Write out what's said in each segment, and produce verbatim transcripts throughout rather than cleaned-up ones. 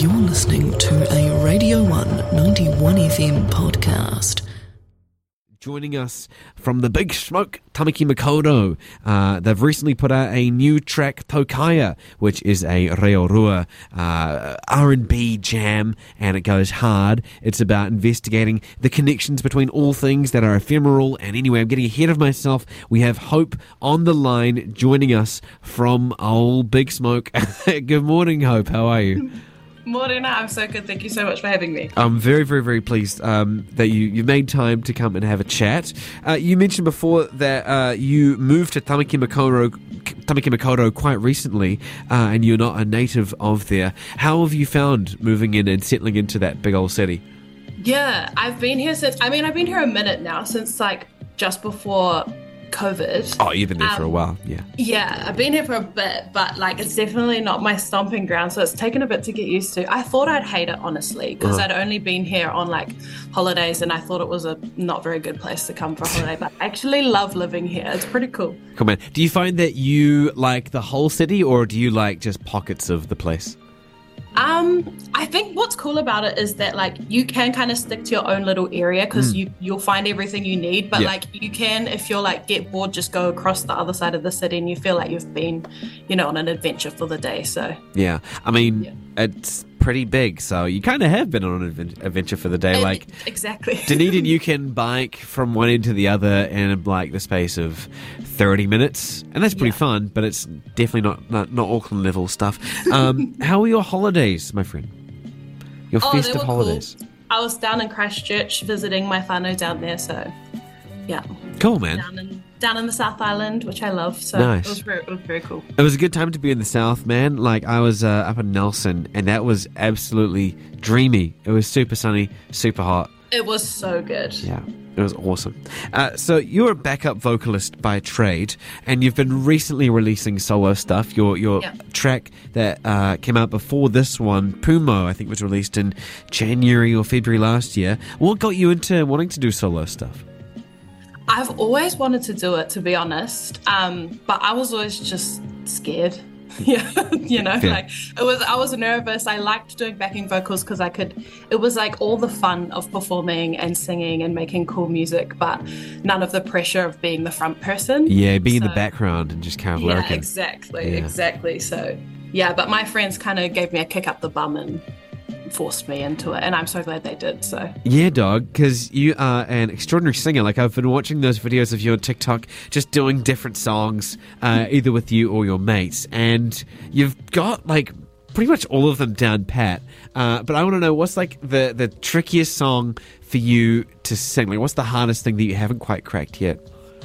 You're listening to a Radio one ninety-one F M podcast. Joining us from the Big Smoke, Tamaki Makaurau. Uh, they've recently put out a new track, Tokaya, which is a Reo Rua uh, R and B jam, and it goes hard. It's about investigating the connections between all things that are ephemeral. And anyway, I'm getting ahead of myself. We have Hope on the line joining us from old Big Smoke. Good morning, Hope. How are you? Morning, I'm so good. Thank you so much for having me. I'm very, very, very pleased um, that you, you made time to come and have a chat. Uh, you mentioned before that uh, you moved to Tamaki Makaurau, Tamaki Makaurau quite recently, uh, and you're not a native of there. How have you found moving in and settling into that big old city? Yeah, I've been here since, I mean, I've been here a minute now, since like just before COVID. Oh, you've been there um, for a while, yeah. Yeah, I've been here for a bit, but like it's definitely not my stomping ground, so it's taken a bit to get used to. I thought I'd hate it, honestly, because uh-huh. I'd only been here on like holidays and I thought it was a not very good place to come for a holiday, but I actually love living here. It's pretty cool. Cool, man. Do you find that you like the whole city, or do you like just pockets of the place? Um, I think what's cool about it is that like you can kind of stick to your own little area because mm. you you'll find everything you need. But yeah. like you can, if you're like get bored, just go across the other side of the city and you feel like you've been, you know, on an adventure for the day. So yeah, I mean, yeah. it's pretty big, so you kind of have been on an adventure for the day. And like exactly, Dunedin, you can bike from one end to the other in like the space of thirty minutes, and that's pretty yeah. fun. But it's definitely not not, not Auckland level stuff. Um, how were your holidays, my friend? Your oh, festive they were holidays. Cool. I was down in Christchurch visiting my whānau down there, so yeah. Cool, man. Down in, down in the South Island, which I love, so nice. it was very, it was very cool. It was a good time to be in the South, man. Like I was uh, up in Nelson, and that was absolutely dreamy. It was super sunny, super hot. It was so good. Yeah. It was awesome. Uh, so you're a backup vocalist by trade, and you've been recently releasing solo stuff. Your your yeah. track that uh, came out before this one, Pumo, I think was released in January or February last year. What got you into wanting to do solo stuff? I've always wanted to do it, to be honest, um, but I was always just scared. Yeah, you know, yeah. like it was, I was nervous. I liked doing backing vocals because I could, it was like all the fun of performing and singing and making cool music, but none of the pressure of being the front person. Yeah, being so, in the background and just kind of yeah, lurking. Exactly, yeah. exactly. So, yeah, but my friends kind of gave me a kick up the bum and forced me into it, and I'm so glad they did. So yeah, dog, because you are an extraordinary singer. Like I've been watching those videos of you on TikTok just doing different songs uh, either with you or your mates, and you've got like pretty much all of them down pat, uh, but I want to know what's like the the trickiest song for you to sing. Like what's the hardest thing that you haven't quite cracked yet?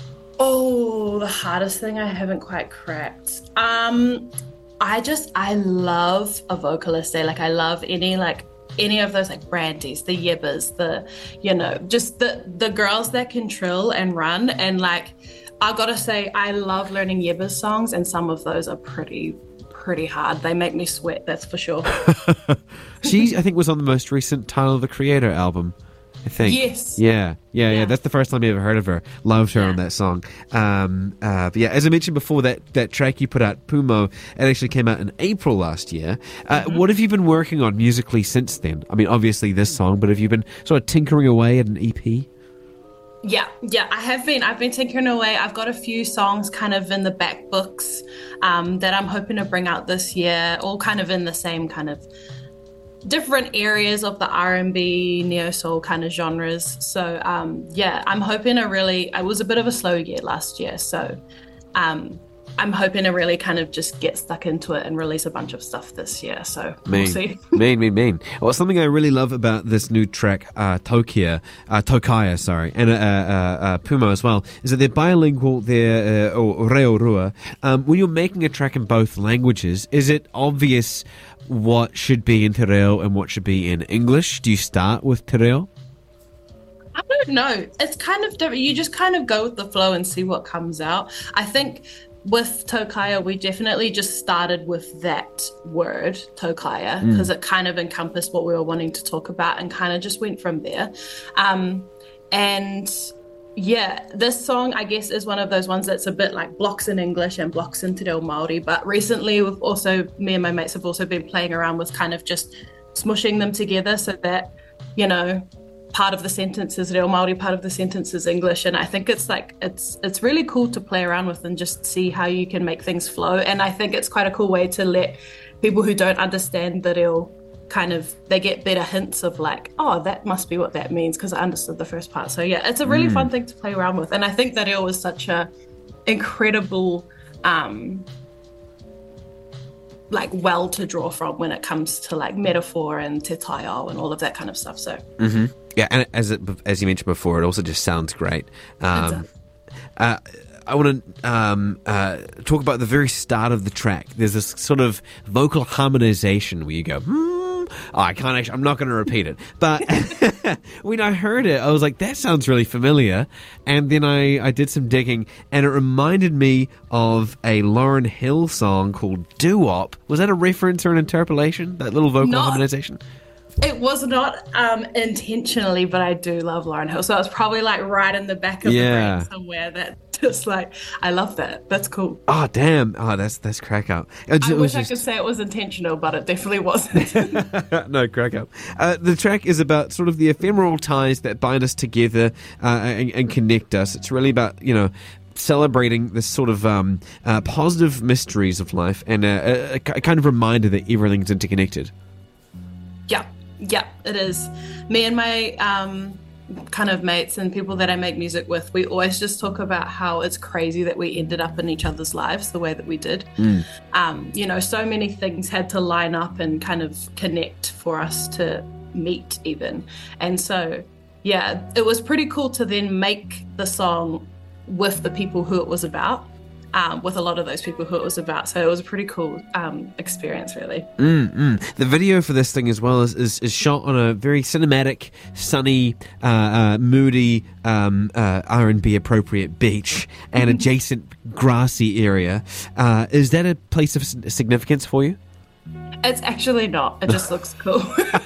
Oh, the hardest thing I haven't quite cracked. um I just, I love a vocalist day. Like I love any, like any of those like Brandies, the Yebbers, the, you know, just the, the girls that can trill and run. And like, I gotta say, I love learning Yebbers songs, and some of those are pretty, pretty hard. They make me sweat, that's for sure. She, I think, was on the most recent Tyler, the Creator album. I think. Yes. Yeah, yeah, yeah, yeah. That's the first time I ever heard of her. Loved her yeah. on that song. Um, uh, but yeah, as I mentioned before, that, that track you put out, Pumo, it actually came out in April last year. Uh, mm-hmm. What have you been working on musically since then? I mean, obviously this song, but have you been sort of tinkering away at an E P? Yeah, yeah, I have been. I've been tinkering away. I've got a few songs kind of in the back books um, that I'm hoping to bring out this year, all kind of in the same kind of different areas of the R and B, neo-soul kind of genres. So, um, yeah, I'm hoping to really, it was a bit of a slow year last year. So um, I'm hoping to really kind of just get stuck into it and release a bunch of stuff this year. So mean, we'll see. mean, mean, mean. Well, something I really love about this new track, uh, Tokia, uh, Tokaya, sorry, and uh, uh, uh, Pumo as well, is that they're bilingual, they're, uh, or Reo Rua. Um, when you're making a track in both languages, is it obvious what should be in Te Reo and what should be in English? Do you start with Te Reo? I don't know. It's kind of different. You just kind of go with the flow and see what comes out. I think with Tokaya, we definitely just started with that word, Tokaya, because mm. it kind of encompassed what we were wanting to talk about and kind of just went from there. Um, and yeah, this song, I guess, is one of those ones that's a bit like blocks in English and blocks in Te Reo Māori. But recently, we've also, me and my mates have also been playing around with kind of just smushing them together so that, you know, part of the sentence is Reo Māori, part of the sentence is English. And I think it's like, it's it's really cool to play around with and just see how you can make things flow. And I think it's quite a cool way to let people who don't understand the reo kind of, they get better hints of like, oh, that must be what that means because I understood the first part. So yeah, it's a really mm. fun thing to play around with. And I think that reo is such a incredible, um, like well to draw from when it comes to like metaphor and te taiao and all of that kind of stuff. So mm-hmm. yeah, and as it, as you mentioned before, it also just sounds great. Um, uh, I want to um, uh, talk about the very start of the track. There's this sort of vocal harmonization where you go, hmm. Oh, I can't actually, I'm not going to repeat it. But when I heard it, I was like, that sounds really familiar. And then I, I did some digging, and it reminded me of a Lauryn Hill song called Doo-Wop. Was that a reference or an interpolation, that little vocal not, harmonization? It was not um, intentionally, but I do love Lauryn Hill. So it was probably like right in the back of yeah. the brain somewhere that just like, I love that. That's cool. Oh, damn. Oh, that's that's crack up. It, I it wish just... I could say it was intentional, but it definitely wasn't. No, crack up. Uh, the track is about sort of the ephemeral ties that bind us together uh, and, and connect us. It's really about, you know, celebrating this sort of um, uh, positive mysteries of life and a, a, a kind of reminder that everything's interconnected. Yeah, yeah, it is. Me and my um, kind of mates and people that I make music with, we always just talk about how it's crazy that we ended up in each other's lives the way that we did. Mm. Um, you know, so many things had to line up and kind of connect for us to meet even. And so, yeah, it was pretty cool to then make the song with the people who it was about. Um, with a lot of those people who it was about. So it was a pretty cool um, experience, really. Mm-hmm. The video for this thing as well is, is, is shot on a very cinematic, sunny, uh, uh, moody, um, uh, R and B appropriate beach and adjacent grassy area. Uh, is that a place of significance for you? It's actually not. It just looks cool.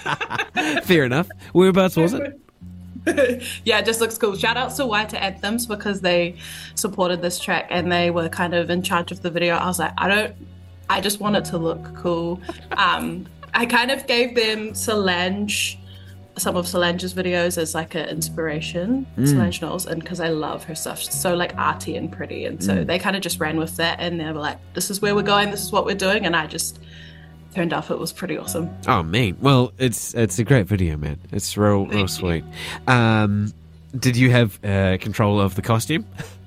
Fair enough. Whereabouts was it? Yeah, it just looks cool. Shout outs to Waita Anthems because they supported this track and they were kind of in charge of the video. I was like, I don't, I just want it to look cool. Um, I kind of gave them Solange, some of Solange's videos as like an inspiration, mm. Solange Knowles, and because I love her stuff. She's so like arty and pretty. And so mm. they kind of just ran with that and they were like, this is where we're going, this is what we're doing. And I just turned off. It was pretty awesome. Oh man, well, it's it's a great video, man. It's real, real sweet. Um, did you have uh, control of the costume?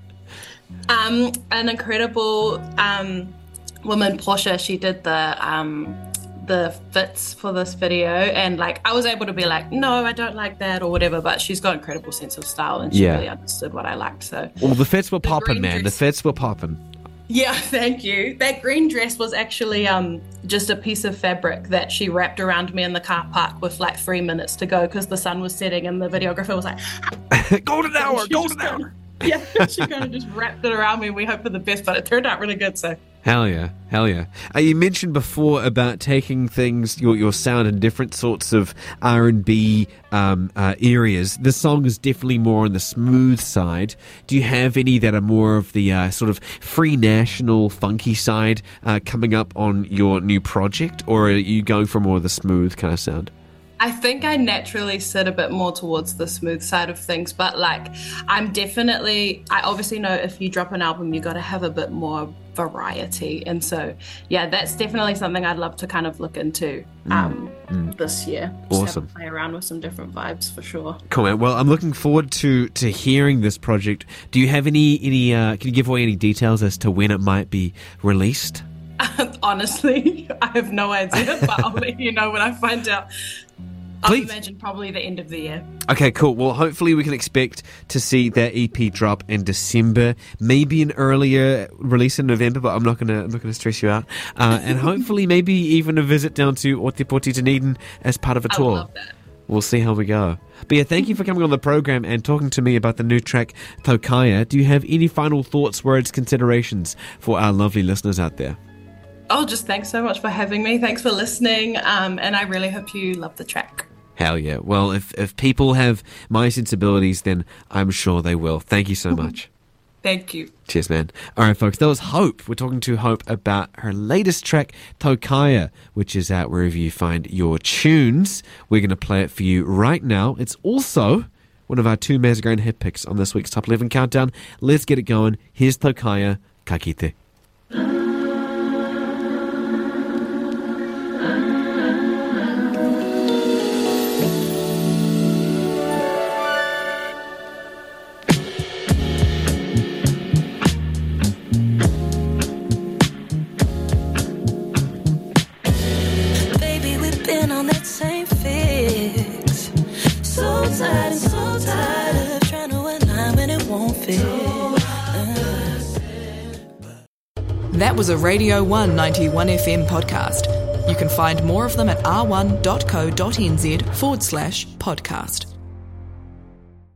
Um, an incredible um, woman, Portia. She did the um, the fits for this video, and like I was able to be like, no, I don't like that or whatever. But she's got an incredible sense of style, and she yeah. really understood what I liked. So, well, the fits were popping, man. Dress- the fits were popping. Yeah, thank you. That green dress was actually um, just a piece of fabric that she wrapped around me in the car park with like three minutes to go because the sun was setting and the videographer was like, golden hour, golden hour. Yeah, she kind of just wrapped it around me and we hope for the best, but it turned out really good, so. Hell yeah, hell yeah. Uh, you mentioned before about taking things, your your sound in different sorts of R and B um, uh, areas. This song is definitely more on the smooth side. Do you have any that are more of the uh, sort of free national funky side uh, coming up on your new project, or are you going for more of the smooth kind of sound? I think I naturally sit a bit more towards the smooth side of things, but like I'm definitely, I obviously know if you drop an album, you got to have a bit more variety. And so, yeah, that's definitely something I'd love to kind of look into um, mm, mm. this year. Just awesome. Have a play around with some different vibes for sure. Cool, man. Well, I'm looking forward to, to hearing this project. Do you have any, any uh, can you give away any details as to when it might be released? Honestly, I have no idea, but I'll let you know when I find out. Please. I imagine probably the end of the year. Okay, cool. Well, hopefully we can expect to see that E P drop in December, maybe an earlier release in November, but I'm not gonna I'm not gonna stress you out. Uh, and hopefully, maybe even a visit down to Otepoti, Dunedin as part of a tour. I would love that. We'll see how we go. But yeah, thank you for coming on the program and talking to me about the new track Tokaya. Do you have any final thoughts, words, considerations for our lovely listeners out there? Oh, just thanks so much for having me. Thanks for listening. Um, and I really hope you love the track. Hell yeah. Well, if, if people have my sensibilities, then I'm sure they will. Thank you so much. Thank you. Cheers, man. All right, folks, that was Hope. We're talking to Hope about her latest track, Tokaya, which is out wherever you find your tunes. We're going to play it for you right now. It's also one of our two Mazzagrain hit picks on this week's Top eleven Countdown. Let's get it going. Here's Tokaya, Ka kite. That was a Radio one ninety-one F M podcast. You can find more of them at r one dot co dot n z forward slash podcast.